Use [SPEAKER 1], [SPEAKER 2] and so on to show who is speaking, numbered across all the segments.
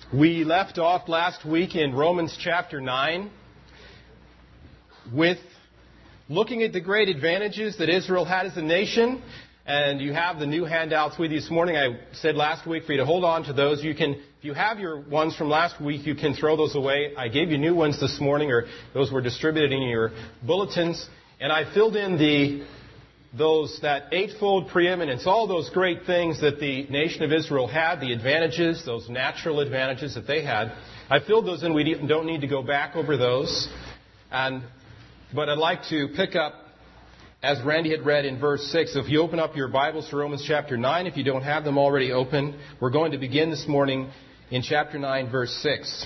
[SPEAKER 1] We left off last week in Romans chapter 9 with looking at the great advantages that Israel had as a nation. And you have the new handouts with you this morning. I said last week for you to hold on to those. You can, if you have your ones from last week, you can throw those away. I gave you new ones this morning, or those were distributed in your bulletins. And I filled in that eightfold preeminence, all those great things that the nation of Israel had, the advantages, those natural advantages that they had. I filled those in. We don't need to go back over those. But I'd like to pick up, as Randy had read in verse 6, if you open up your Bibles to Romans chapter 9, if you don't have them already open, we're going to begin this morning in chapter 9, verse 6.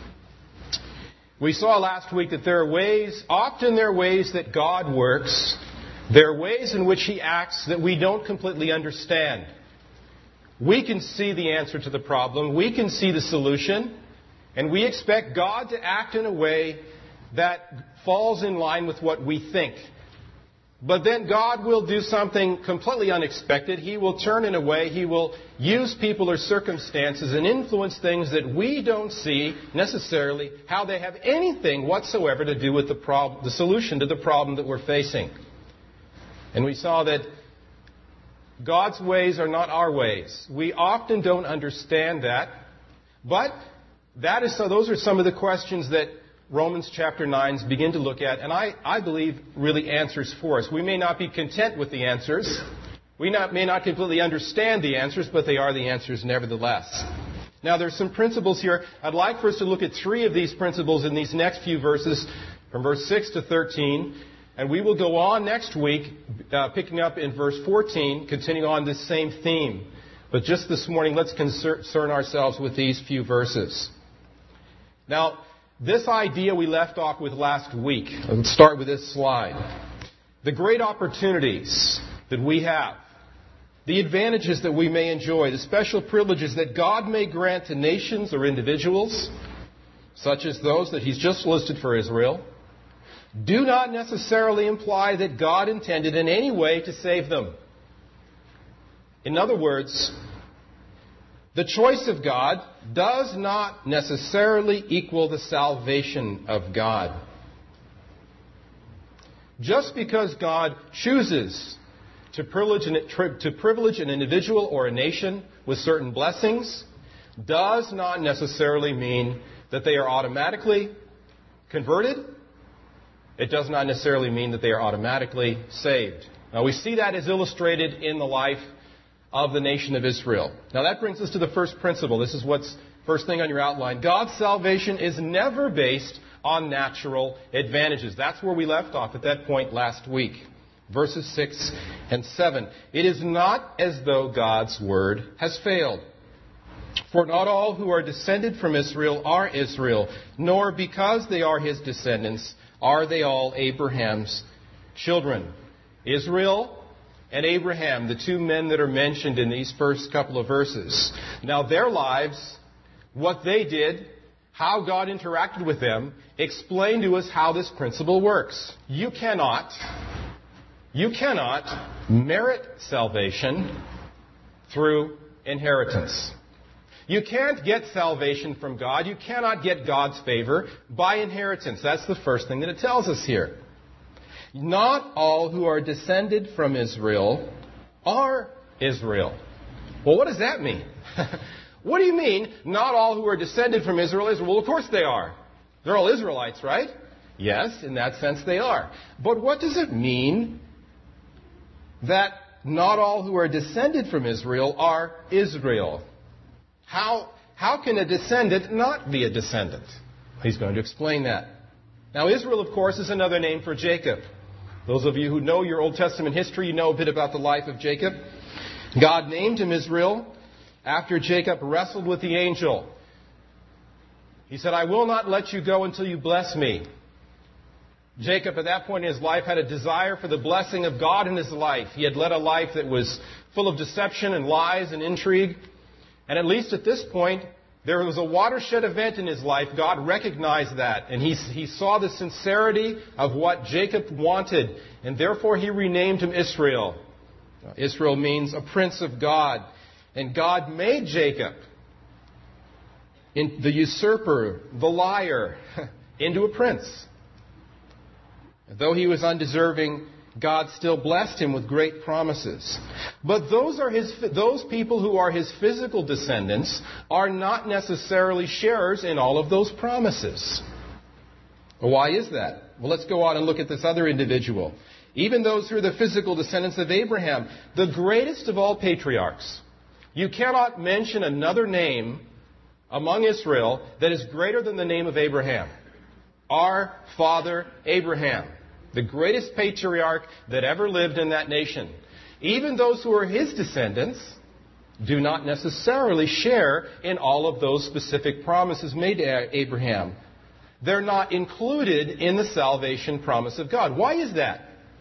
[SPEAKER 1] We saw last week that there are ways that God works. There are ways in which He acts that we don't completely understand. We can see the answer to the problem. We can see the solution. And we expect God to act in a way that falls in line with what we think. But then God will do something completely unexpected. He will turn in a way, He will use people or circumstances and influence things that we don't see necessarily how they have anything whatsoever to do with the solution to the problem that we're facing. And we saw that God's ways are not our ways. We often don't understand that. But those are some of the questions that Romans chapter 9 begin to look at, and I believe really answers for us. We may not be content with the answers. We may not completely understand the answers, but they are the answers nevertheless. Now, there's some principles here. I'd like for us to look at three of these principles in these next few verses, from verse 6 to 13. And we will go on next week, picking up in verse 14, continuing on this same theme. But just this morning, let's concern ourselves with these few verses. Now, this idea we left off with last week. Let's start with this slide. The great opportunities that we have, the advantages that we may enjoy, the special privileges that God may grant to nations or individuals, such as those that He's just listed for Israel, do not necessarily imply that God intended in any way to save them. In other words, the choice of God does not necessarily equal the salvation of God. Just because God chooses to privilege an individual or a nation with certain blessings does not necessarily mean that they are automatically converted. It does not necessarily mean that they are automatically saved. Now, we see that as illustrated in the life of the nation of Israel. Now, that brings us to the first principle. This is what's first thing on your outline. God's salvation is never based on natural advantages. That's where we left off at that point last week. Verses 6 and 7. It is not as though God's word has failed. For not all who are descended from Israel are Israel, nor because they are His descendants are they all Abraham's children. Israel and Abraham, the two men that are mentioned in these first couple of verses. Now, their lives, what they did, how God interacted with them, explain to us how this principle works. You cannot merit salvation through inheritance. You can't get salvation from God. You cannot get God's favor by inheritance. That's the first thing that it tells us here. Not all who are descended from Israel are Israel. Well, what does that mean? What do you mean, not all who are descended from Israel is? Well, of course they are. They're all Israelites, right? Yes, in that sense they are. But what does it mean that not all who are descended from Israel are Israel? How can a descendant not be a descendant? He's going to explain that. Now, Israel, of course, is another name for Jacob. Those of you who know your Old Testament history, you know a bit about the life of Jacob. God named him Israel after Jacob wrestled with the angel. He said, I will not let you go until you bless me. Jacob, at that point in his life, had a desire for the blessing of God in his life. He had led a life that was full of deception and lies and intrigue. And at least at this point, there was a watershed event in his life. God recognized that. And he saw the sincerity of what Jacob wanted. And therefore, He renamed him Israel. Israel means a prince of God. And God made Jacob the usurper, the liar, into a prince. Though he was undeserving, God still blessed him with great promises. But those people who are his physical descendants are not necessarily sharers in all of those promises. Why is that? Well, let's go on and look at this other individual. Even those who are the physical descendants of Abraham, the greatest of all patriarchs. You cannot mention another name among Israel that is greater than the name of Abraham. Our father Abraham, the greatest patriarch that ever lived in that nation. Even those who are his descendants do not necessarily share in all of those specific promises made to Abraham. They're not included in the salvation promise of God. Why is that?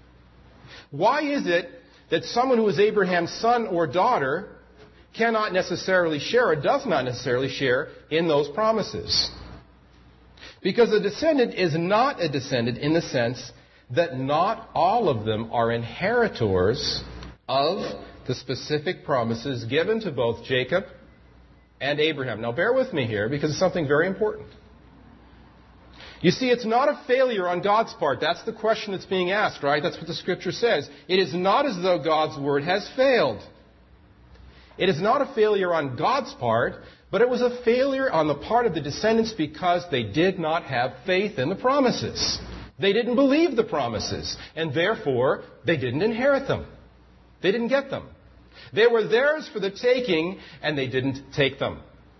[SPEAKER 1] Why is it that someone who is Abraham's son or daughter cannot necessarily share or does not necessarily share in those promises? Because a descendant is not a descendant in the sense that not all of them are inheritors of the specific promises given to both Jacob and Abraham. Now bear with me here because it's something very important. You see, it's not a failure on God's part. That's the question that's being asked, right? That's what the Scripture says. It is not as though God's Word has failed. It is not a failure on God's part, but it was a failure on the part of the descendants because they did not have faith in the promises. They didn't believe the promises, and therefore they didn't inherit them. They didn't get them. They were theirs for the taking, and they didn't take them.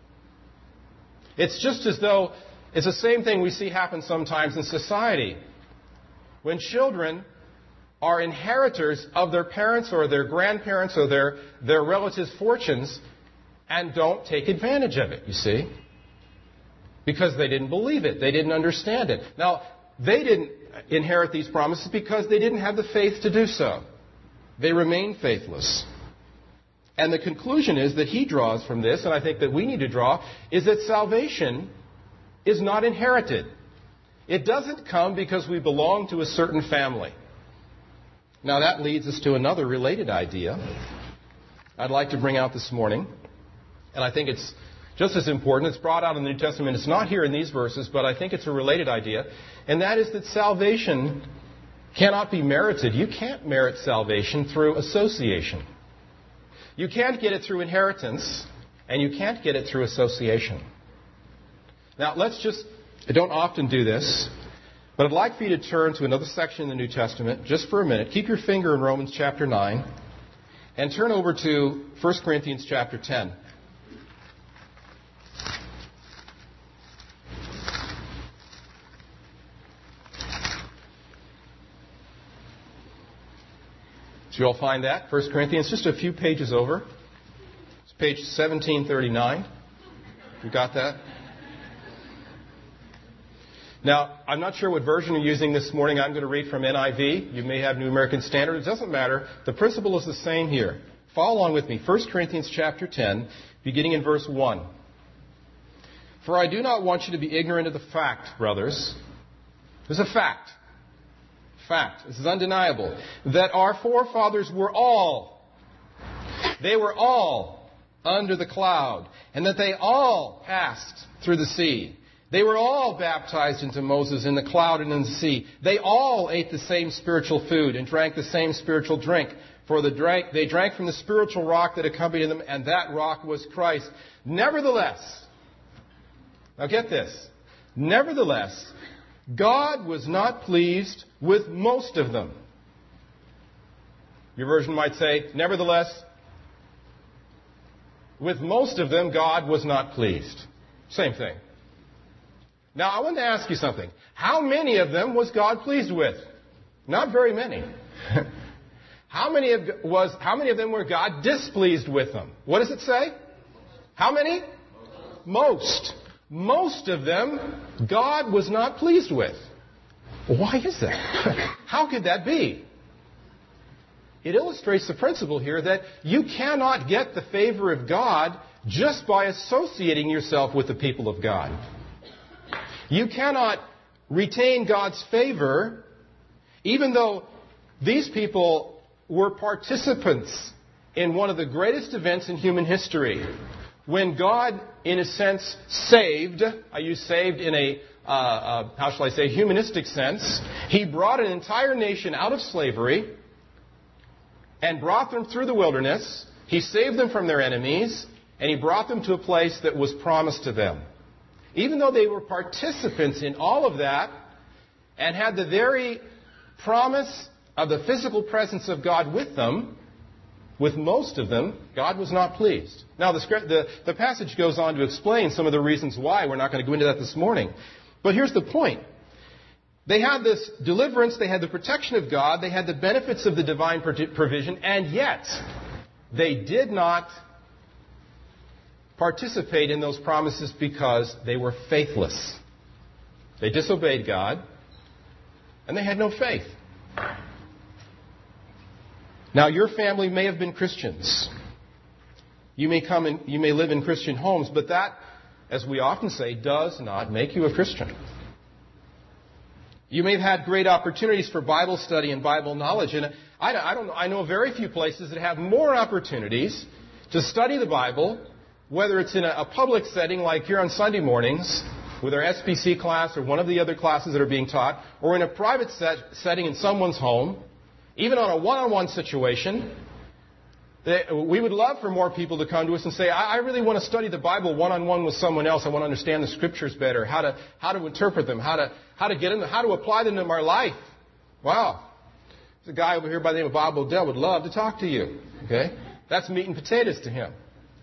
[SPEAKER 1] It's just as though it's the same thing we see happen sometimes in society. When children are inheritors of their parents or their grandparents or their relatives' fortunes and don't take advantage of it, you see. Because they didn't believe it. They didn't understand it. Now, they didn't inherit these promises because they didn't have the faith to do so. They remained faithless. And the conclusion is that he draws from this, and I think that we need to draw, is that salvation is not inherited. It doesn't come because we belong to a certain family. Now that leads us to another related idea I'd like to bring out this morning. And I think it's just as important. It's brought out in the New Testament. It's not here in these verses, but I think it's a related idea. And that is that salvation cannot be merited. You can't merit salvation through association. You can't get it through inheritance, and you can't get it through association. Now, I don't often do this, but I'd like for you to turn to another section in the New Testament just for a minute. Keep your finger in Romans chapter 9 and turn over to 1 Corinthians chapter 10. So you'll find that, 1 Corinthians, just a few pages over. It's page 1739. You got that? Now, I'm not sure what version you're using this morning. I'm going to read from NIV. You may have New American Standard. It doesn't matter. The principle is the same here. Follow along with me. 1 Corinthians chapter 10, beginning in verse 1. For I do not want you to be ignorant of the fact, brothers. There's a fact. Fact. This is undeniable. That our forefathers were all under the cloud, and that they all passed through the sea. They were all baptized into Moses in the cloud and in the sea. They all ate the same spiritual food and drank the same spiritual drink. For they drank from the spiritual rock that accompanied them, and that rock was Christ. Nevertheless, now get this. Nevertheless, God was not pleased with most of them. Your version might say, nevertheless, with most of them, God was not pleased. Same thing. Now, I want to ask you something. How many of them was God pleased with? Not very many. How many of them were God displeased with them? What does it say? How many? Most. Most of them, God was not pleased with. Why is that? How could that be? It illustrates the principle here that you cannot get the favor of God just by associating yourself with the people of God. You cannot retain God's favor even though these people were participants in one of the greatest events in human history. when God, in a sense, saved, I use saved in a, how shall I say, humanistic sense, He brought an entire nation out of slavery and brought them through the wilderness. He saved them from their enemies, and He brought them to a place that was promised to them. Even though they were participants in all of that and had the very promise of the physical presence of God with them, with most of them, God was not pleased. Now, the passage goes on to explain some of the reasons why. We're not going to go into that this morning. But here's the point. They had this deliverance, they had the protection of God, they had the benefits of the divine provision, and yet they did not participate in those promises because they were faithless. They disobeyed God, and they had no faith. Now, your family may have been Christians. You may live in Christian homes, but that, as we often say, does not make you a Christian. You may have had great opportunities for Bible study and Bible knowledge, and I know very few places that have more opportunities to study the Bible, whether it's in a public setting like here on Sunday mornings with our SBC class or one of the other classes that are being taught, or in a private setting in someone's home, even on a one-on-one situation. We would love for more people to come to us and say, I really want to study the Bible one-on-one with someone else. I want to understand the Scriptures better, how to interpret them, how to get in them, how to apply them to my life. Wow. There's a guy over here by the name of Bob Odell would love to talk to you. Okay? That's meat and potatoes to him.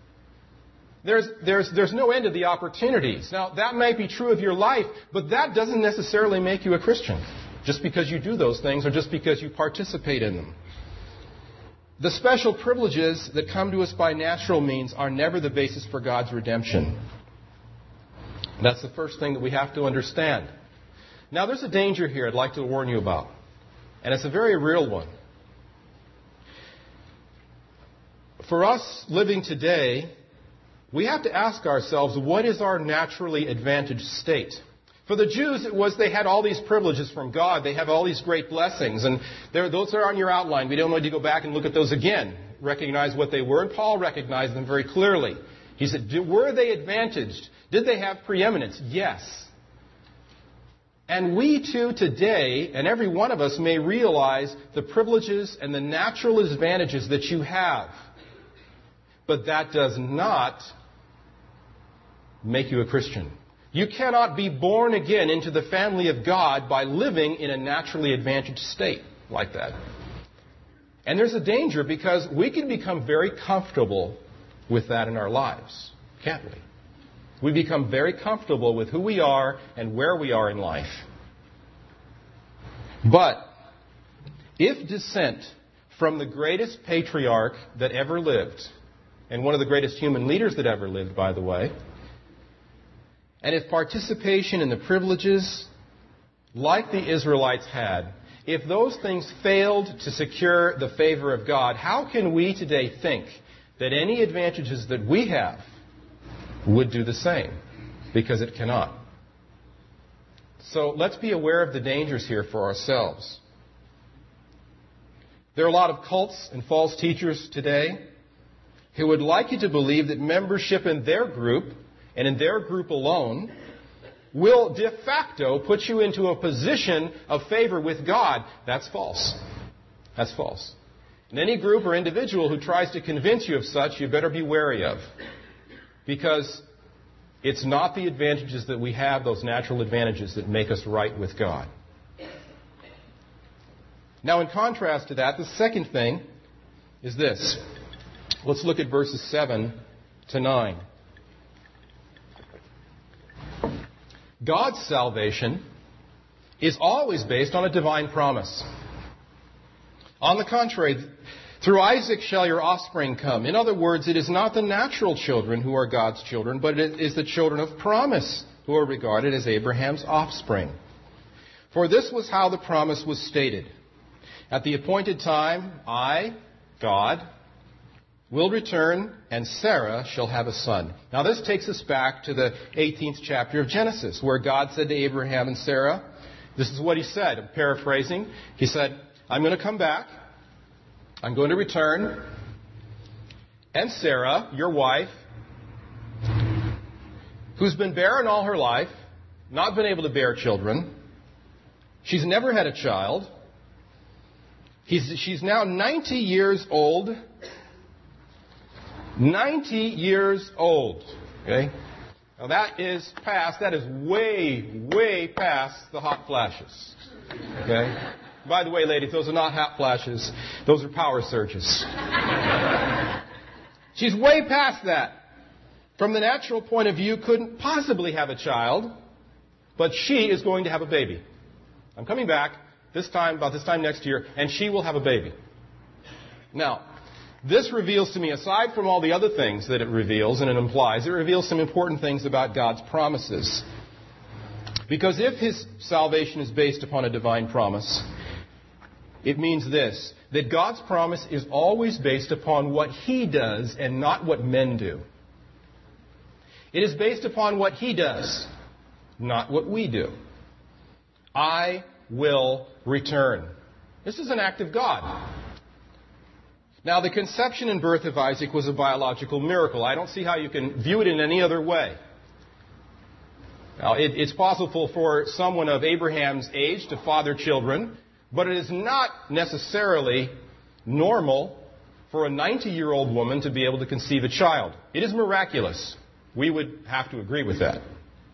[SPEAKER 1] There's no end to the opportunities. Now, that might be true of your life, but that doesn't necessarily make you a Christian, just because you do those things or just because you participate in them. The special privileges that come to us by natural means are never the basis for God's redemption. That's the first thing that we have to understand. Now, there's a danger here I'd like to warn you about, and it's a very real one. For us living today, we have to ask ourselves, what is our naturally advantaged state? For the Jews, it was they had all these privileges from God. They have all these great blessings. And those are on your outline. We don't need to go back and look at those again. Recognize what they were. And Paul recognized them very clearly. He said, were they advantaged? Did they have preeminence? Yes. And we too today, and every one of us, may realize the privileges and the natural advantages that you have. But that does not make you a Christian. You cannot be born again into the family of God by living in a naturally advantaged state like that. And there's a danger because we can become very comfortable with that in our lives, can't we? We become very comfortable with who we are and where we are in life. But if descent from the greatest patriarch that ever lived, and one of the greatest human leaders that ever lived, by the way, and if participation in the privileges, like the Israelites had, if those things failed to secure the favor of God, how can we today think that any advantages that we have would do the same? Because it cannot. So let's be aware of the dangers here for ourselves. There are a lot of cults and false teachers today who would like you to believe that membership in their group, and in their group alone, will de facto put you into a position of favor with God. That's false. That's false. And any group or individual who tries to convince you of such, you better be wary of. Because it's not the advantages that we have, those natural advantages, that make us right with God. Now, in contrast to that, the second thing is this. Let's look at verses 7 to 9. God's salvation is always based on a divine promise. On the contrary, through Isaac shall your offspring come. In other words, it is not the natural children who are God's children, but it is the children of promise who are regarded as Abraham's offspring. For this was how the promise was stated. At the appointed time, I, God, will return, and Sarah shall have a son. Now this takes us back to the 18th chapter of Genesis, where God said to Abraham and Sarah, this is what He said, I'm paraphrasing. He said, I'm going to come back, I'm going to return, and Sarah, your wife, who's been barren all her life, not been able to bear children. She's never had a child. She's now 90 years old. 90 years old. Okay? Now that is way past the hot flashes. Okay? By the way, ladies, those are not hot flashes. Those are power surges. She's way past that. From the natural point of view, couldn't possibly have a child, but she is going to have a baby. I'm coming back about this time next year, and she will have a baby. Now, this reveals to me, aside from all the other things that it reveals and it implies, it reveals some important things about God's promises. Because if His salvation is based upon a divine promise, it means this, that God's promise is always based upon what He does and not what men do. It is based upon what He does, not what we do. I will return. This is an act of God. Now, the conception and birth of Isaac was a biological miracle. I don't see how you can view it in any other way. Now, it's possible for someone of Abraham's age to father children, but it is not necessarily normal for a 90-year-old woman to be able to conceive a child. It is miraculous. We would have to agree with that.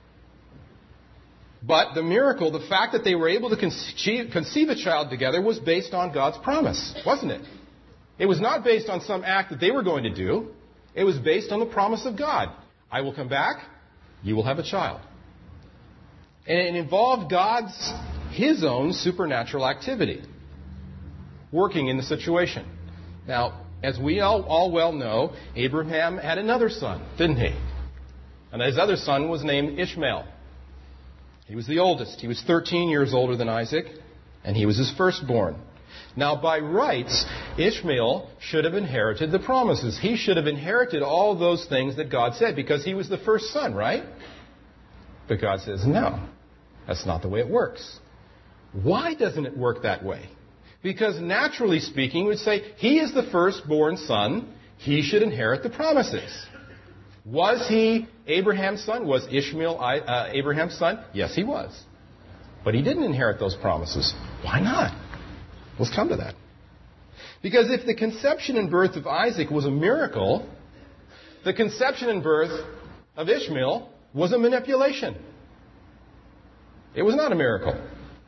[SPEAKER 1] But the miracle, the fact that they were able to conceive a child together, was based on God's promise, wasn't it? It was not based on some act that they were going to do. It was based on the promise of God. I will come back. You will have a child. And it involved His own supernatural activity working in the situation. Now, as we all well know, Abraham had another son, didn't he? And his other son was named Ishmael. He was the oldest. He was 13 years older than Isaac, and he was his firstborn. Now, by rights, Ishmael should have inherited the promises. He should have inherited all those things that God said, because he was the first son, right? But God says, no, that's not the way it works. Why doesn't it work that way? Because naturally speaking, we would say, he is the firstborn son. He should inherit the promises. Was he Abraham's son? Was Ishmael Abraham's son? Yes, he was. But he didn't inherit those promises. Why not? Let's come to that. Because if the conception and birth of Isaac was a miracle, the conception and birth of Ishmael was a manipulation. It was not a miracle.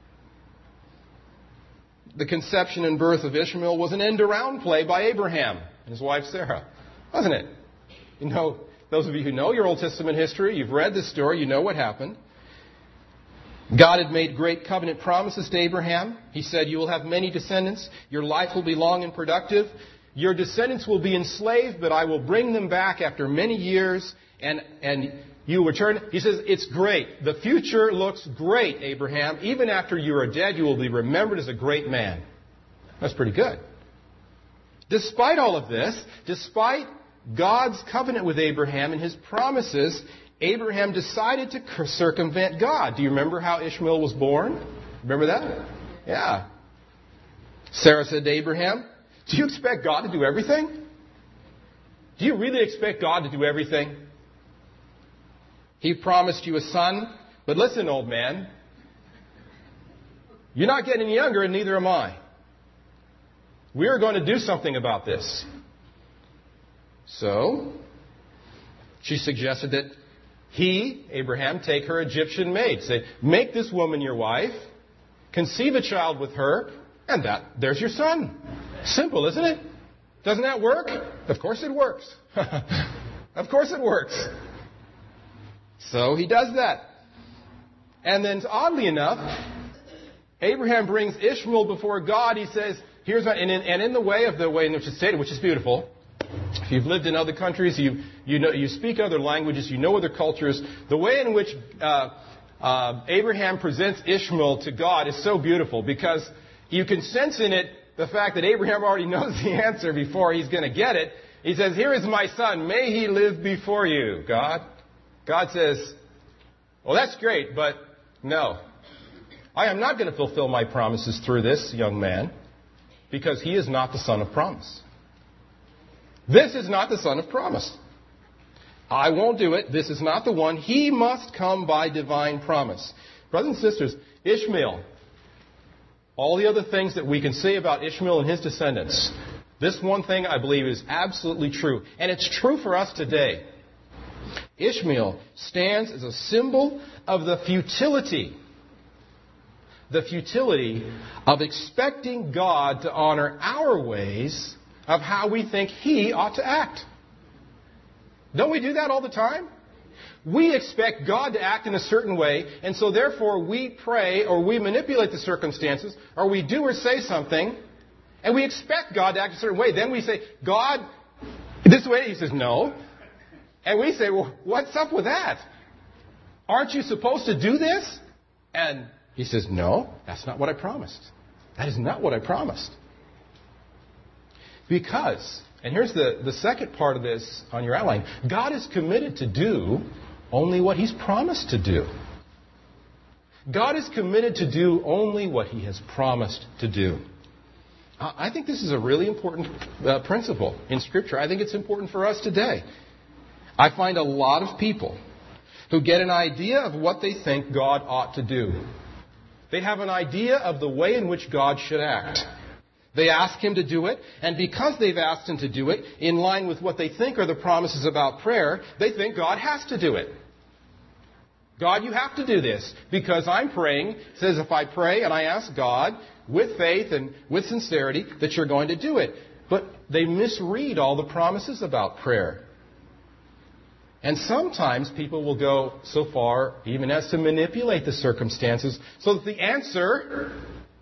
[SPEAKER 1] The conception and birth of Ishmael was an end-around play by Abraham and his wife Sarah, wasn't it? You know, those of you who know your Old Testament history, you've read this story, you know what happened. God had made great covenant promises to Abraham. He said, you will have many descendants. Your life will be long and productive. Your descendants will be enslaved, but I will bring them back after many years, and you will return. He says, it's great. The future looks great, Abraham. Even after you are dead, you will be remembered as a great man. That's pretty good. Despite all of this, despite God's covenant with Abraham and His promises, Abraham decided to circumvent God. Do you remember how Ishmael was born? Remember that? Yeah. Sarah said to Abraham, do you expect God to do everything? Do you really expect God to do everything? He promised you a son, but listen, old man, you're not getting any younger and neither am I. We are going to do something about this. So, she suggested that he, Abraham, take her Egyptian maid. Say, make this woman your wife, conceive a child with her, and there's your son. Simple, isn't it? Doesn't that work? Of course it works. Of course it works. So he does that. And then, oddly enough, Abraham brings Ishmael before God. He says, here's my, and in the way in which it's stated, which is beautiful. If you've lived in other countries, you speak other languages, you know other cultures, the way in which Abraham presents Ishmael to God is so beautiful, because you can sense in it the fact that Abraham already knows the answer before he's going to get it. He says, here is my son, may he live before you, God. God says, well, that's great, but no. I am not going to fulfill my promises through this young man, because he is not the son of promise. This is not the son of promise. I won't do it. This is not the one. He must come by divine promise. Brothers and sisters, Ishmael, all the other things that we can say about Ishmael and his descendants, this one thing I believe is absolutely true. And it's true for us today. Ishmael stands as a symbol of the futility of expecting God to honor our ways of how we think He ought to act. Don't we do that all the time? We expect God to act in a certain way, and so therefore we pray or we manipulate the circumstances or we do or say something, and we expect God to act a certain way. Then we say, God, this way. He says, no. And we say, well, what's up with that? Aren't you supposed to do this? And He says, no, that's not what I promised. That is not what I promised. Because, and here's the second part of this on your outline, God is committed to do only what He's promised to do. God is committed to do only what He has promised to do. I think this is a really important principle in Scripture. I think it's important for us today. I find a lot of people who get an idea of what they think God ought to do. They have an idea of the way in which God should act. They ask Him to do it, and because they've asked Him to do it, in line with what they think are the promises about prayer, they think God has to do it. God, you have to do this, because I'm praying. It says if I pray and I ask God with faith and with sincerity that you're going to do it. But they misread all the promises about prayer. And sometimes people will go so far even as to manipulate the circumstances so that the answer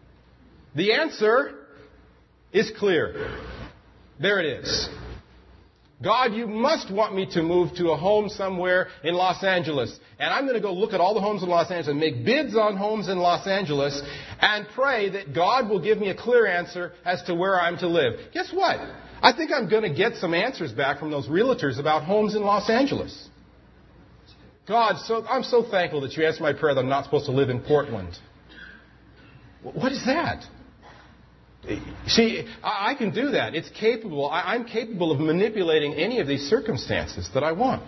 [SPEAKER 1] is clear. There it is. God, you must want me to move to a home somewhere in Los Angeles. And I'm going to go look at all the homes in Los Angeles and make bids on homes in Los Angeles and pray that God will give me a clear answer as to where I'm to live. Guess what? I think I'm going to get some answers back from those realtors about homes in Los Angeles. God, I'm so thankful that you answered my prayer that I'm not supposed to live in Portland. What is that? See, I can do that. It's capable. I'm capable of manipulating any of these circumstances that I want.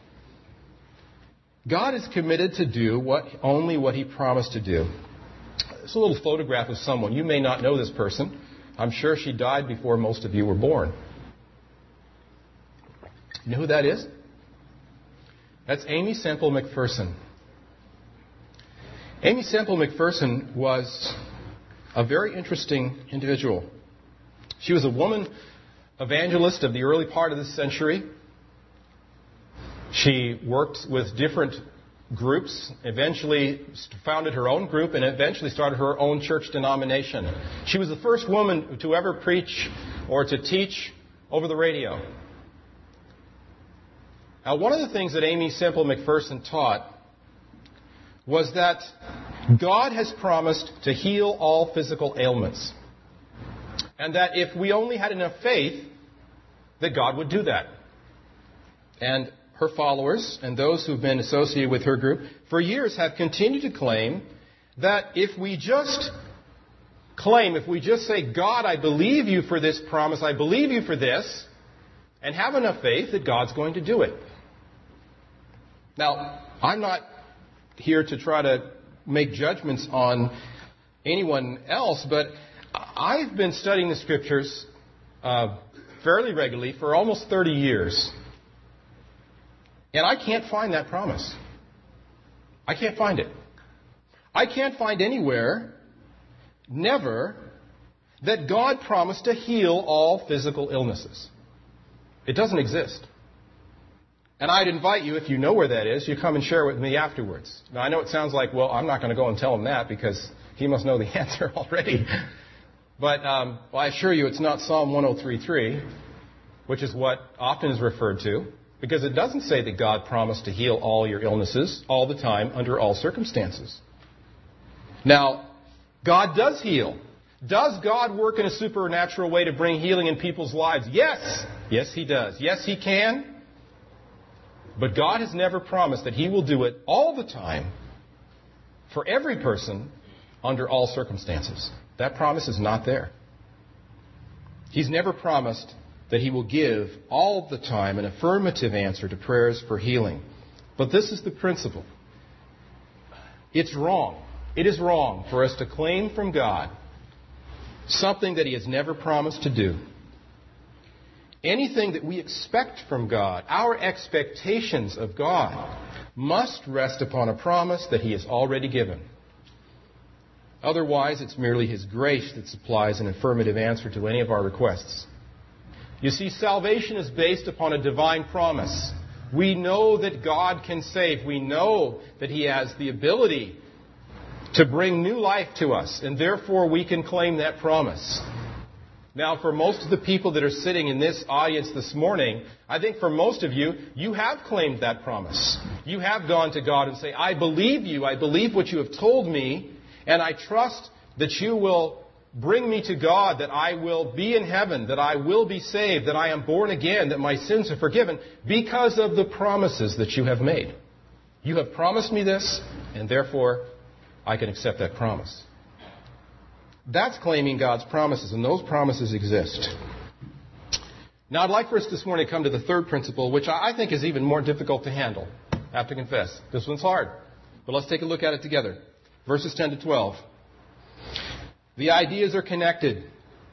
[SPEAKER 1] God is committed to do only what He promised to do. It's a little photograph of someone. You may not know this person. I'm sure she died before most of you were born. You know who that is? That's Aimee Semple McPherson. Aimee Semple McPherson was a very interesting individual. She was a woman evangelist of the early part of this century. She worked with different groups, eventually founded her own group, and eventually started her own church denomination. She was the first woman to ever preach or to teach over the radio. Now, one of the things that Aimee Semple McPherson taught was that God has promised to heal all physical ailments. And that if we only had enough faith, that God would do that. And her followers and those who've been associated with her group for years have continued to claim that if we just say, God, I believe you for this promise, I believe you for this, and have enough faith that God's going to do it. Now, I'm not here to try to make judgments on anyone else, but I've been studying the Scriptures fairly regularly for almost 30 years. And I can't find that promise. I can't find it. I can't find anywhere, never, that God promised to heal all physical illnesses. It doesn't exist. And I'd invite you, if you know where that is, you come and share it with me afterwards. Now, I know it sounds like, well, I'm not going to go and tell him that because he must know the answer already. But I assure you it's not Psalm 103:3, which is what often is referred to, because it doesn't say that God promised to heal all your illnesses all the time under all circumstances. Now, God does heal. Does God work in a supernatural way to bring healing in people's lives? Yes. Yes, He does. Yes, He can. But God has never promised that He will do it all the time for every person under all circumstances. That promise is not there. He's never promised that He will give all the time an affirmative answer to prayers for healing. But this is the principle. It's wrong. It is wrong for us to claim from God something that He has never promised to do. Anything that we expect from God, our expectations of God, must rest upon a promise that He has already given. Otherwise, it's merely His grace that supplies an affirmative answer to any of our requests. You see, salvation is based upon a divine promise. We know that God can save. We know that He has the ability to bring new life to us, and therefore we can claim that promise. Now, for most of the people that are sitting in this audience this morning, I think for most of you, you have claimed that promise. You have gone to God and say, I believe you, I believe what you have told me, and I trust that you will bring me to God, that I will be in heaven, that I will be saved, that I am born again, that my sins are forgiven, because of the promises that you have made. You have promised me this, and therefore I can accept that promise. That's claiming God's promises, and those promises exist. Now, I'd like for us this morning to come to the third principle, which I think is even more difficult to handle. I have to confess. This one's hard. But let's take a look at it together. Verses 10 to 12. The ideas are connected.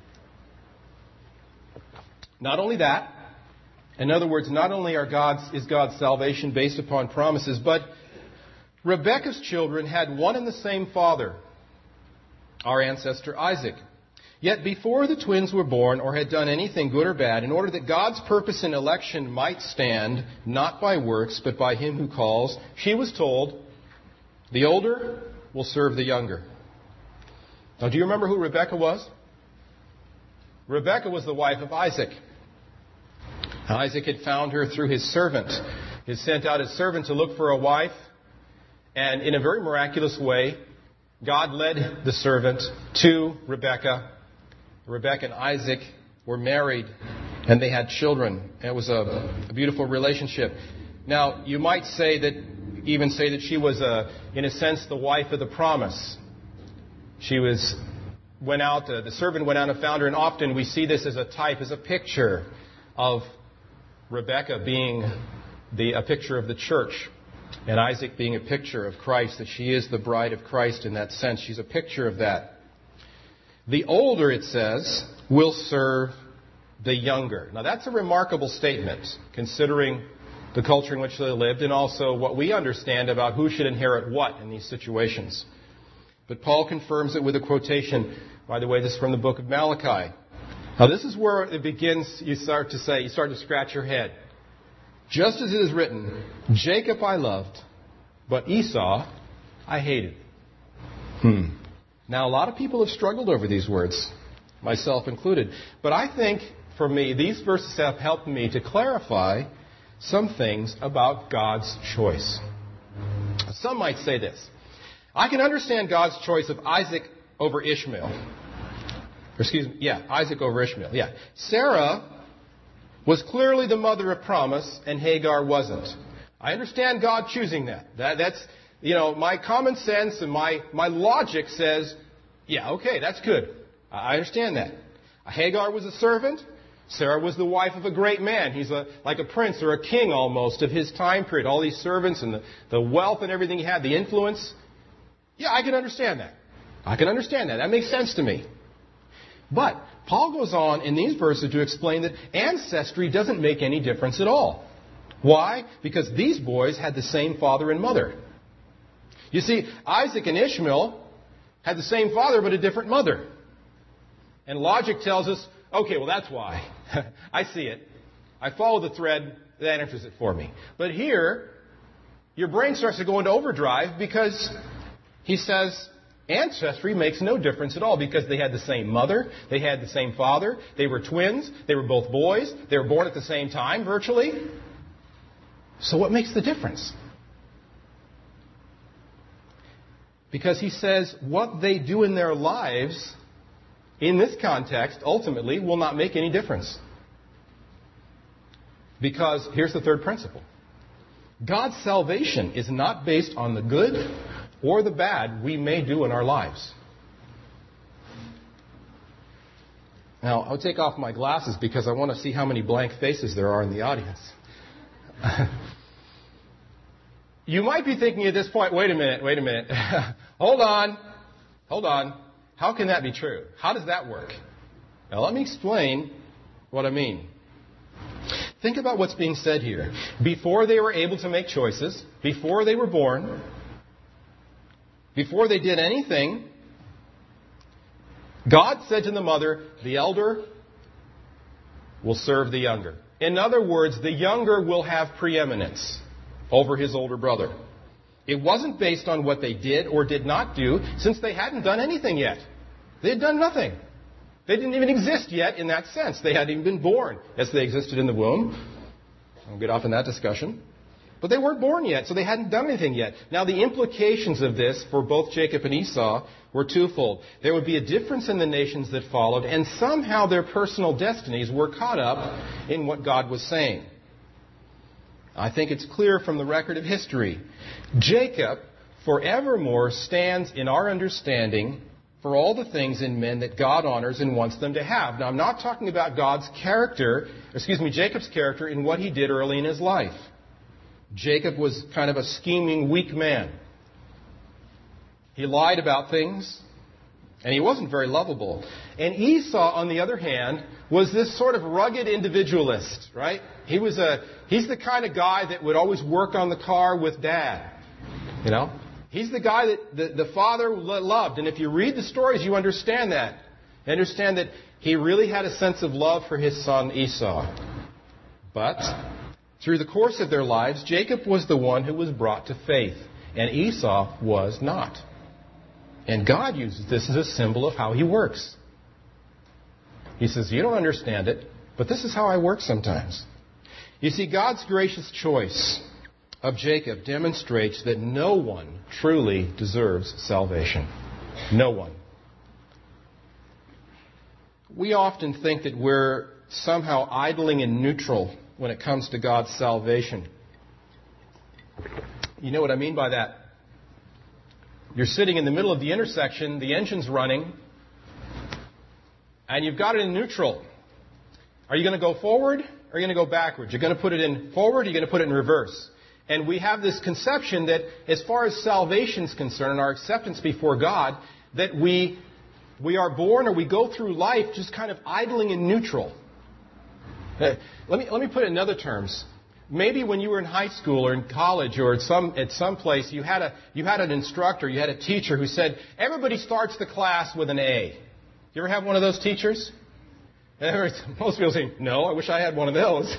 [SPEAKER 1] Not only that, in other words, not only is God's salvation based upon promises, but Rebekah's children had one and the same father, our ancestor Isaac. Yet before the twins were born or had done anything good or bad, in order that God's purpose in election might stand, not by works, but by Him who calls, she was told, the older will serve the younger. Now, do you remember who Rebekah was? Rebekah was the wife of Isaac. Isaac had found her through his servant. He had sent out his servant to look for a wife, and in a very miraculous way, God led the servant to Rebekah. Rebekah and Isaac were married, and they had children. It was a beautiful relationship. Now, you might say that she was, in a sense, the wife of the promise. The servant went out and found her, and often we see this as a type, as a picture of Rebekah being a picture of the church. And Isaac being a picture of Christ, that she is the bride of Christ in that sense. She's a picture of that. The older, it says, will serve the younger. Now that's a remarkable statement, considering the culture in which they lived and also what we understand about who should inherit what in these situations. But Paul confirms it with a quotation. By the way, this is from the book of Malachi. Now this is where it begins, you start to scratch your head. Just as it is written, Jacob I loved, but Esau I hated. Now, a lot of people have struggled over these words, myself included. But I think, for me, these verses have helped me to clarify some things about God's choice. Some might say this. I can understand God's choice of Isaac over Ishmael. Isaac over Ishmael. Yeah. Sarah was clearly the mother of promise, and Hagar wasn't. I understand God choosing that. That's, my common sense and my logic says, that's good. I understand that. Hagar was a servant. Sarah was the wife of a great man. He's like a prince or a king almost of his time period. All these servants and the wealth and everything he had, the influence. Yeah, I can understand that. That makes sense to me. But Paul goes on in these verses to explain that ancestry doesn't make any difference at all. Why? Because these boys had the same father and mother. You see, Isaac and Ishmael had the same father but a different mother. And logic tells us, okay, well that's why. I see it. I follow the thread, that answers it for me. But here, your brain starts to go into overdrive because he says, ancestry makes no difference at all because they had the same mother, they had the same father, they were twins, they were both boys, they were born at the same time virtually. So what makes the difference? Because he says what they do in their lives, in this context, ultimately, will not make any difference. Because here's the third principle. God's salvation is not based on the good or the bad we may do in our lives. Now, I'll take off my glasses because I want to see how many blank faces there are in the audience. You might be thinking at this point, wait a minute. Hold on. How can that be true? How does that work? Now, let me explain what I mean. Think about what's being said here. Before they were able to make choices, before they were born, before they did anything, God said to the mother, the elder will serve the younger. In other words, the younger will have preeminence over his older brother. It wasn't based on what they did or did not do, since they hadn't done anything yet. They had done nothing. They didn't even exist yet in that sense. They hadn't even been born as they existed in the womb. I'll get off in that discussion. But they weren't born yet, so they hadn't done anything yet. Now, the implications of this for both Jacob and Esau were twofold. There would be a difference in the nations that followed, and somehow their personal destinies were caught up in what God was saying. I think it's clear from the record of history. Jacob forevermore stands in our understanding for all the things in men that God honors and wants them to have. Now, I'm not talking about Jacob's character in what he did early in his life. Jacob was kind of a scheming, weak man. He lied about things, and he wasn't very lovable. And Esau, on the other hand, was this sort of rugged individualist, right? He's the kind of guy that would always work on the car with Dad, you know? He's the guy that the father loved. And if you read the stories, you understand that. You understand that he really had a sense of love for his son Esau. But through the course of their lives, Jacob was the one who was brought to faith, and Esau was not. And God uses this as a symbol of how he works. He says, you don't understand it, but this is how I work sometimes. You see, God's gracious choice of Jacob demonstrates that no one truly deserves salvation. No one. We often think that we're somehow idling in neutral when it comes to God's salvation. You know what I mean by that? You're sitting in the middle of the intersection, the engine's running, and you've got it in neutral. Are you going to go forward or are you going to go backwards? You're going to put it in forward or you're going to put it in reverse? And we have this conception that as far as salvation is concerned and our acceptance before God, that we are born or we go through life just kind of idling in neutral. Let me put it in other terms. Maybe when you were in high school or in college or at some place, you had an instructor, you had a teacher who said, everybody starts the class with an A. You ever have one of those teachers? Most people say, no, I wish I had one of those.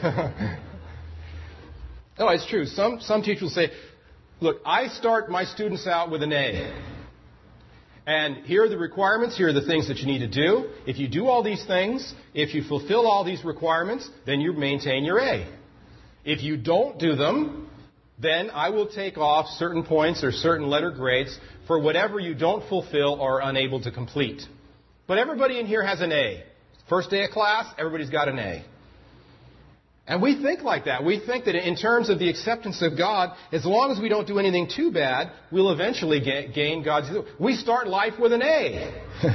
[SPEAKER 1] No, it's true. Some teachers will say, look, I start my students out with an A. And here are the requirements. Here are the things that you need to do. If you do all these things, if you fulfill all these requirements, then you maintain your A. If you don't do them, then I will take off certain points or certain letter grades for whatever you don't fulfill or are unable to complete. But everybody in here has an A. First day of class, everybody's got an A. And we think like that. We think that in terms of the acceptance of God, as long as we don't do anything too bad, we'll eventually gain God's... We start life with an A.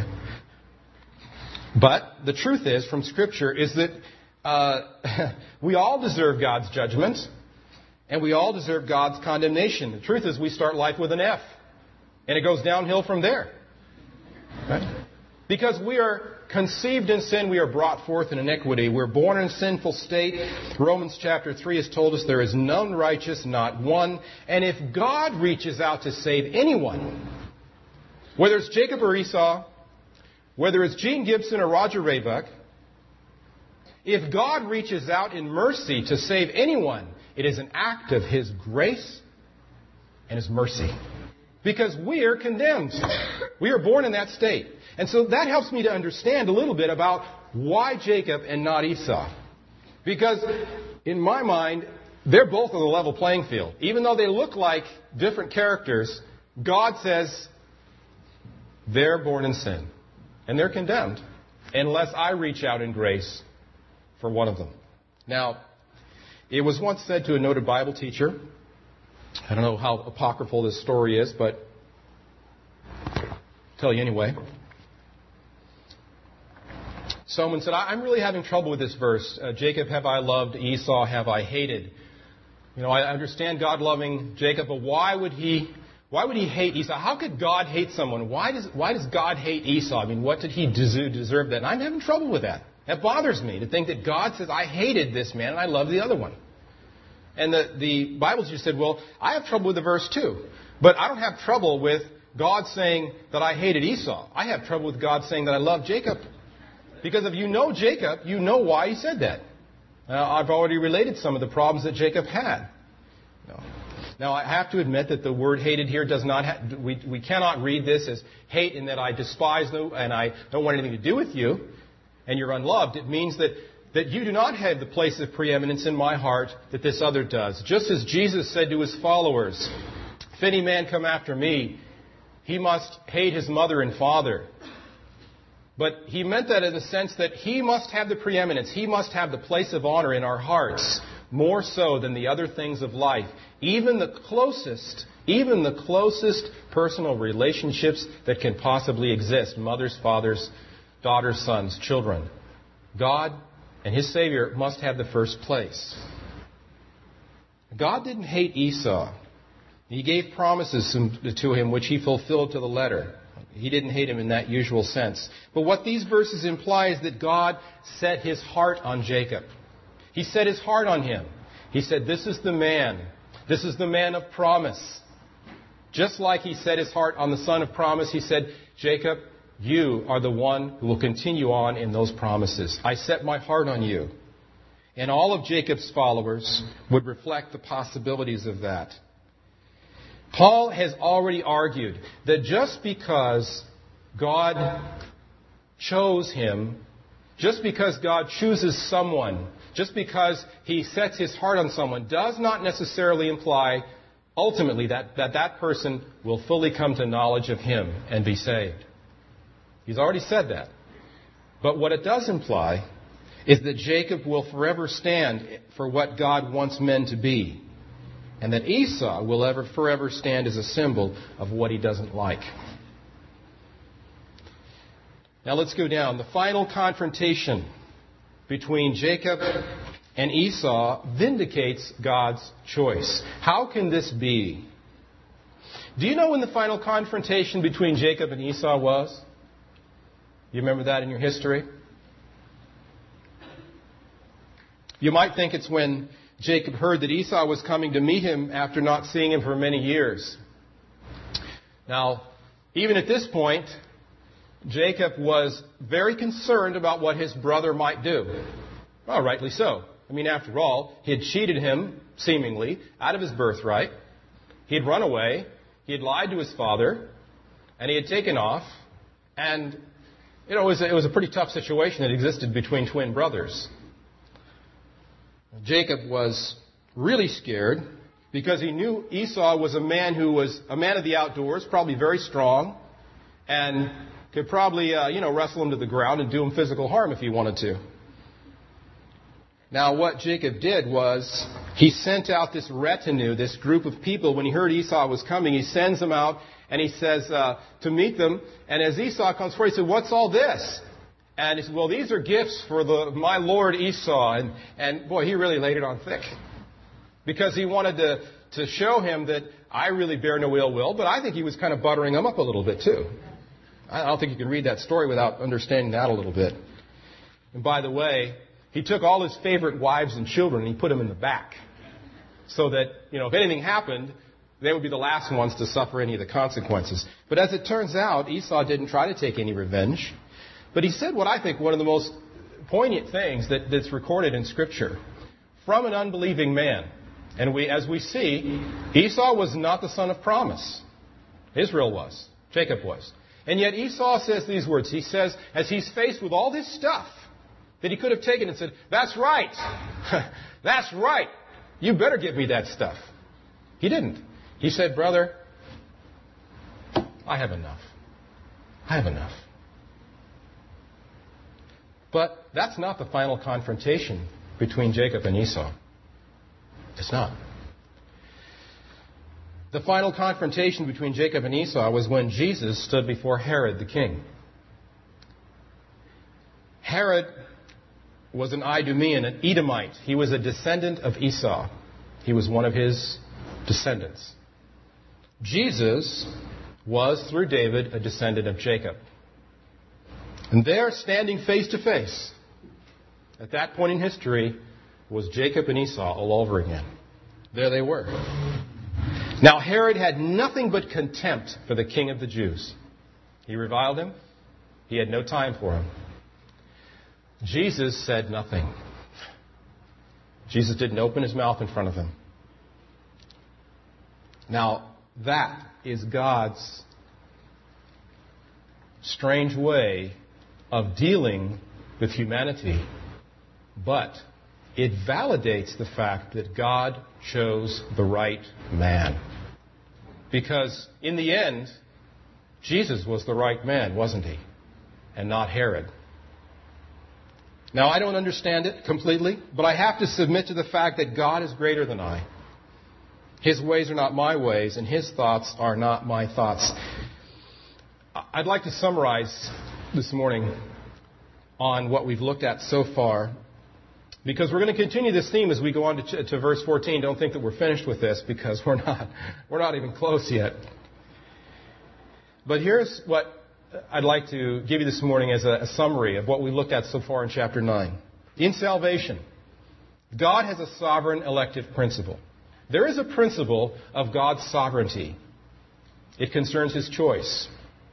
[SPEAKER 1] But the truth is, from Scripture, is that we all deserve God's judgment, and we all deserve God's condemnation. The truth is, we start life with an F, and it goes downhill from there. Right? Because we are conceived in sin, we are brought forth in iniquity. We're born in a sinful state. Romans chapter 3 has told us there is none righteous, not one. And if God reaches out to save anyone, whether it's Jacob or Esau, whether it's Gene Gibson or Roger Raybuck, if God reaches out in mercy to save anyone, it is an act of His grace and His mercy. Because we are condemned. We are born in that state. And so that helps me to understand a little bit about why Jacob and not Esau. Because in my mind, they're both on the level playing field. Even though they look like different characters, God says they're born in sin. And they're condemned unless I reach out in grace for one of them. Now, it was once said to a noted Bible teacher, I don't know how apocryphal this story is, but I'll tell you anyway. Someone said, I'm really having trouble with this verse. Jacob have I loved, Esau have I hated. I understand God loving Jacob, but why would he hate Esau? How could God hate someone? Why does God hate Esau? What did he deserve that? And I'm having trouble with that. That bothers me to think that God says, I hated this man and I love the other one. And the Bible just said, well, I have trouble with the verse too. But I don't have trouble with God saying that I hated Esau. I have trouble with God saying that I love Jacob. Because if you know Jacob, you know why he said that. I've already related some of the problems that Jacob had. Now, I have to admit that the word hated here does not we cannot read this as hate in that I despise you and I don't want anything to do with you and you're unloved. It means that you do not have the place of preeminence in my heart that this other does. Just as Jesus said to his followers, if any man come after me, he must hate his mother and father. But he meant that in the sense that he must have the preeminence. He must have the place of honor in our hearts, more so than the other things of life. Even the closest personal relationships that can possibly exist. Mothers, fathers, daughters, sons, children. God and his Savior must have the first place. God didn't hate Esau. He gave promises to him which he fulfilled to the letter. He didn't hate him in that usual sense. But what these verses imply is that God set his heart on Jacob. He set his heart on him. He said, this is the man. This is the man of promise. Just like he set his heart on the son of promise, he said, Jacob, you are the one who will continue on in those promises. I set my heart on you. And all of Jacob's followers would reflect the possibilities of that. Paul has already argued that just because God chose him, just because God chooses someone, just because he sets his heart on someone, does not necessarily imply ultimately that person will fully come to knowledge of him and be saved. He's already said that. But what it does imply is that Jacob will forever stand for what God wants men to be. And that Esau will forever stand as a symbol of what he doesn't like. Now let's go down. The final confrontation between Jacob and Esau vindicates God's choice. How can this be? Do you know when the final confrontation between Jacob and Esau was? You remember that in your history? You might think it's when Jacob heard that Esau was coming to meet him after not seeing him for many years. Now, even at this point, Jacob was very concerned about what his brother might do. Well, rightly so. After all, he had cheated him, seemingly, out of his birthright. He had run away. He had lied to his father. And he had taken off. And, it was a pretty tough situation that existed between twin brothers. Jacob was really scared because he knew Esau was a man who was a man of the outdoors, probably very strong, and could probably, wrestle him to the ground and do him physical harm if he wanted to. Now, what Jacob did was he sent out this retinue, this group of people. When he heard Esau was coming, he sends them out and he says to meet them. And as Esau comes forward, he said, "What's all this?" And he said, "Well, these are gifts for my lord Esau." And boy, he really laid it on thick. Because he wanted to show him that I really bear no ill will, but I think he was kind of buttering him up a little bit too. I don't think you can read that story without understanding that a little bit. And by the way, he took all his favorite wives and children and he put them in the back. So that, if anything happened, they would be the last ones to suffer any of the consequences. But as it turns out, Esau didn't try to take any revenge. But he said what I think one of the most poignant things that's recorded in Scripture from an unbelieving man. And as we see, Esau was not the son of promise. Israel was. Jacob was. And yet Esau says these words. He says, as he's faced with all this stuff that he could have taken and said, "That's right. That's right. You better give me that stuff." He didn't. He said, "Brother, I have enough. I have enough." But that's not the final confrontation between Jacob and Esau. It's not. The final confrontation between Jacob and Esau was when Jesus stood before Herod the king. Herod was an Idumean, an Edomite. He was a descendant of Esau. He was one of his descendants. Jesus was, through David, a descendant of Jacob. And there, standing face to face, at that point in history, was Jacob and Esau all over again. There they were. Now, Herod had nothing but contempt for the king of the Jews. He reviled him. He had no time for him. Jesus said nothing. Jesus didn't open his mouth in front of him. Now, that is God's strange way of dealing with humanity. But it validates the fact that God chose the right man. Because in the end, Jesus was the right man, wasn't he? And not Herod. Now, I don't understand it completely, but I have to submit to the fact that God is greater than I. His ways are not my ways, and His thoughts are not my thoughts. I'd like to summarize this morning on what we've looked at so far, because we're going to continue this theme as we go on to verse 14. Don't think that we're finished with this, because we're not even close yet. But here's what I'd like to give you this morning as a summary of what we looked at so far in chapter 9. In salvation, God has a sovereign elective principle. There is a principle of God's sovereignty. It concerns His choice.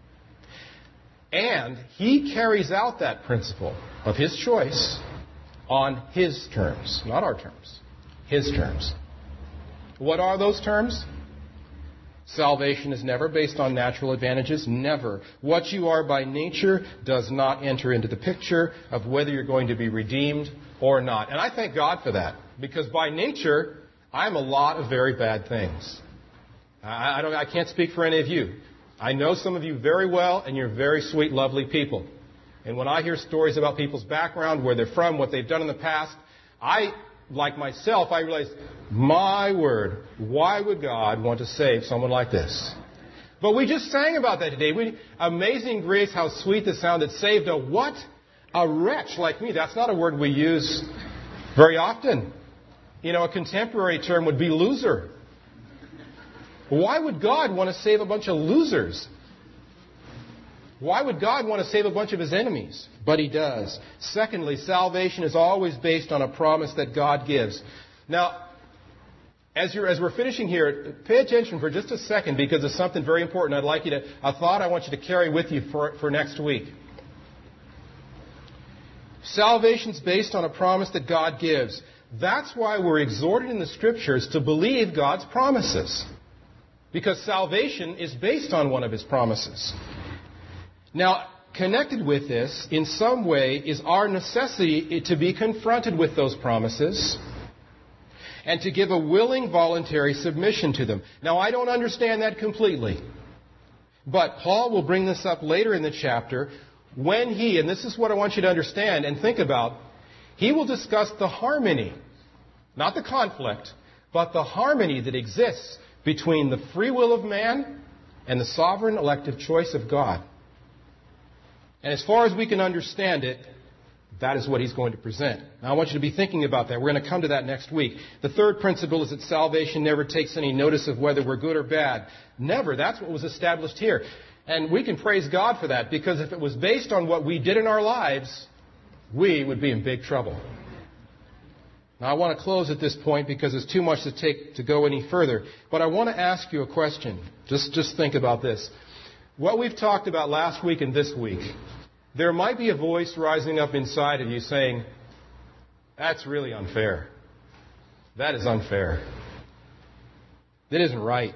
[SPEAKER 1] And He carries out that principle of His choice on His terms, not our terms, His terms. What are those terms? Salvation is never based on natural advantages. Never. What you are by nature does not enter into the picture of whether you're going to be redeemed or not. And I thank God for that. Because by nature, I'm a lot of very bad things. I can't speak for any of you. I know some of you very well, and you're very sweet, lovely people. And when I hear stories about people's background, where they're from, what they've done in the past, like myself, I realize, my word, why would God want to save someone like this? But we just sang about that today. Amazing grace, how sweet the sound that saved a what? A wretch like me. That's not a word we use very often. A contemporary term would be loser. Why would God want to save a bunch of losers? Why would God want to save a bunch of His enemies? But He does. Secondly, salvation is always based on a promise that God gives. Now, as we're finishing here, pay attention for just a second, because it's something very important. A thought I want you to carry with you for next week. Salvation's based on a promise that God gives. That's why we're exhorted in the Scriptures to believe God's promises. Because salvation is based on one of His promises. Now, connected with this, in some way, is our necessity to be confronted with those promises and to give a willing, voluntary submission to them. Now, I don't understand that completely. But Paul will bring this up later in the chapter when and this is what I want you to understand and think about, he will discuss the harmony, not the conflict, but the harmony that exists between the free will of man and the sovereign elective choice of God. And as far as we can understand it, that is what he's going to present. Now, I want you to be thinking about that. We're going to come to that next week. The third principle is that salvation never takes any notice of whether we're good or bad. Never. That's what was established here. And we can praise God for that, because if it was based on what we did in our lives, we would be in big trouble. Now, I want to close at this point because there's too much to go any further. But I want to ask you a question. Just think about this. What we've talked about last week and this week, there might be a voice rising up inside of you saying, that's really unfair. That is unfair. That isn't right.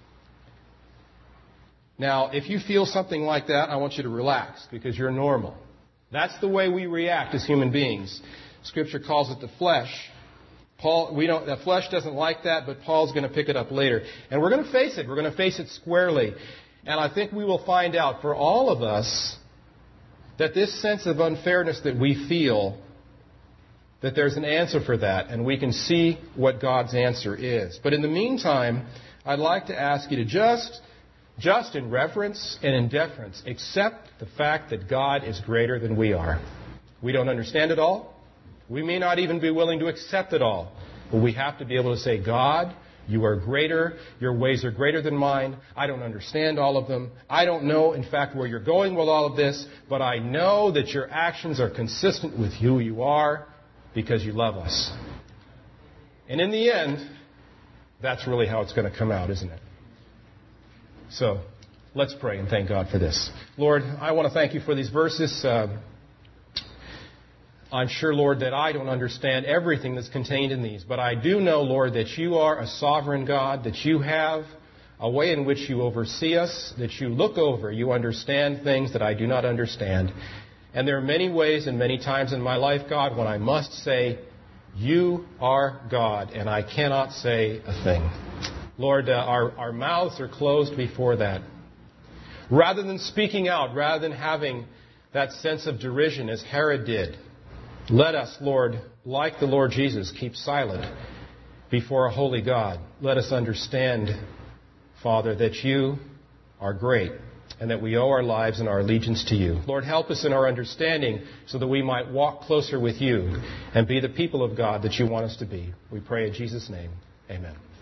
[SPEAKER 1] Now, if you feel something like that, I want you to relax, because you're normal. That's the way we react as human beings. Scripture calls it the flesh. The flesh doesn't like that, but Paul's going to pick it up later. And we're going to face it. We're going to face it squarely. And I think we will find out for all of us that this sense of unfairness that we feel, that there's an answer for that, and we can see what God's answer is. But in the meantime, I'd like to ask you to just in reverence and in deference, accept the fact that God is greater than we are. We don't understand it all. We may not even be willing to accept it all. But we have to be able to say, God, you are greater. Your ways are greater than mine. I don't understand all of them. I don't know, in fact, where you're going with all of this. But I know that your actions are consistent with who you are because you love us. And in the end, that's really how it's going to come out, isn't it? So, let's pray and thank God for this. Lord, I want to thank you for these verses. I'm sure, Lord, that I don't understand everything that's contained in these. But I do know, Lord, that you are a sovereign God, that you have a way in which you oversee us, that you look over, you understand things that I do not understand. And there are many ways and many times in my life, God, when I must say, you are God, and I cannot say a thing. Lord, our mouths are closed before that. Rather than speaking out, rather than having that sense of derision as Herod did, let us, Lord, like the Lord Jesus, keep silent before a holy God. Let us understand, Father, that you are great and that we owe our lives and our allegiance to you. Lord, help us in our understanding so that we might walk closer with you and be the people of God that you want us to be. We pray in Jesus' name. Amen.